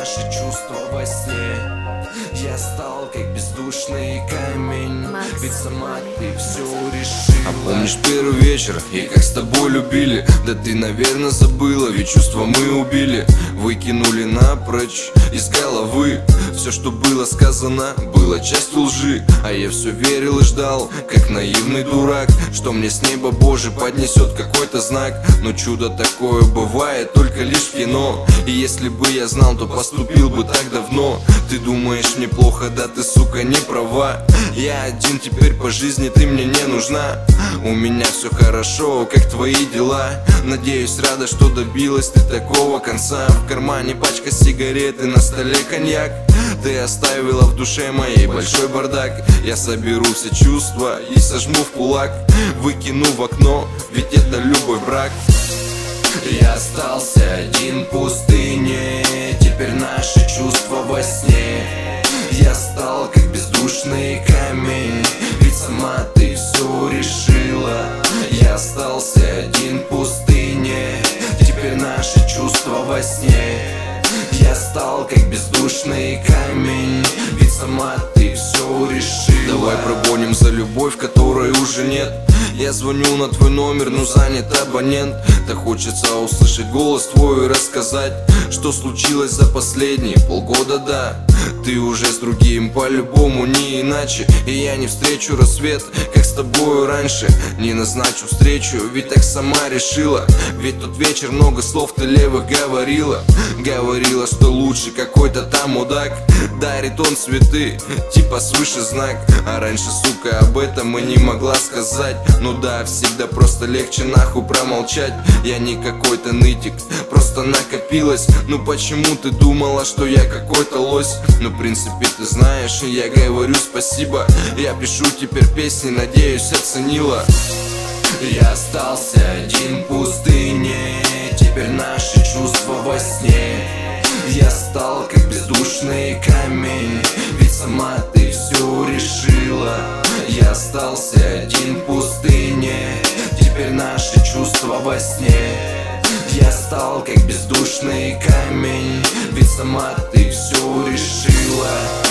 наши чувства во сне. Я стал как бездушный камень, ведь сама ты все решила. А помнишь первый вечер и как с тобой любили? Да ты, наверное, забыла, ведь чувства мы убили. Выкинули напрочь из головы. Все, что было сказано, было частью лжи. А я все верил и ждал, как наивный дурак, что мне с неба Божий поднесет какой-то знак. Но чудо такое бывает только лишь в кино. И если бы я знал, то поступил бы так давно. Ты думаешь мне плохо, да ты, сука, не права. Я один теперь по жизни, ты мне не нужна. У меня все хорошо, как твои дела? Надеюсь, рада, что добилась ты такого конца. В кармане пачка сигарет и на столе коньяк. Ты оставила в душе моей большой бардак. Я соберу все чувства и сожму в кулак. Выкину в окно, ведь это любой брак. Я остался один в пустыне, теперь наши чувства во сне. Я стал как бездушный камень, ведь сама ты все решила. Я остался один в пустыне, теперь наши чувства во сне. Я стал как бездушный камень, ведь сама ты все решила. Давай прогоним за любовь, которой уже нет. Я звоню на твой номер, но занят абонент. Так хочется услышать голос твой и рассказать, что случилось за последние полгода, да. Ты уже с другим, по-любому не иначе. И я не встречу рассвет, как с тобою раньше. Не назначу встречу, ведь так сама решила. Ведь тот вечер много слов ты левых говорила. Говорила, что лучше какой-то там мудак. Дарит он цветы, типа свыше знак. А раньше, сука, об этом и не могла сказать. Ну да, всегда просто легче нахуй промолчать. Я не какой-то нытик, просто накопилось. Ну почему ты думала, что я какой-то лось? Ну в принципе ты знаешь, я говорю спасибо. Я пишу теперь песни, надеюсь оценила. Я остался один в пустыне, теперь наши чувства во сне. Я стал как бездушный камень, ведь сама ты все решила. Я остался один в пустыне, теперь наши чувства во сне. Я стал как бездушный камень, ведь сама ты все решила.